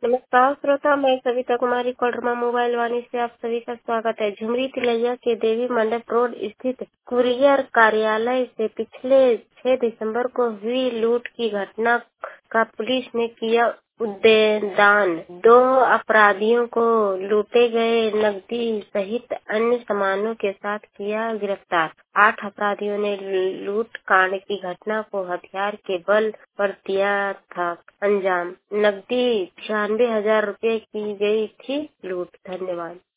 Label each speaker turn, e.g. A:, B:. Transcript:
A: नमस्कार श्रोता, मैं सविता कुमारी कोडरमा मोबाइल वाणी से आप सभी का स्वागत है। झुमरी तिलैया के देवी मंडप रोड स्थित कुरियर कार्यालय से पिछले 6 दिसंबर को हुई लूट की घटना का पुलिस ने किया उद्भेदन। 2 अपराधियों को लूटे गए नकदी सहित अन्य सामानों के साथ किया गिरफ्तार। 8 अपराधियों ने लूट कांड की घटना को हथियार के बल पर दिया था अंजाम। नकदी 96,000 रुपए की गई थी लूट। धन्यवाद।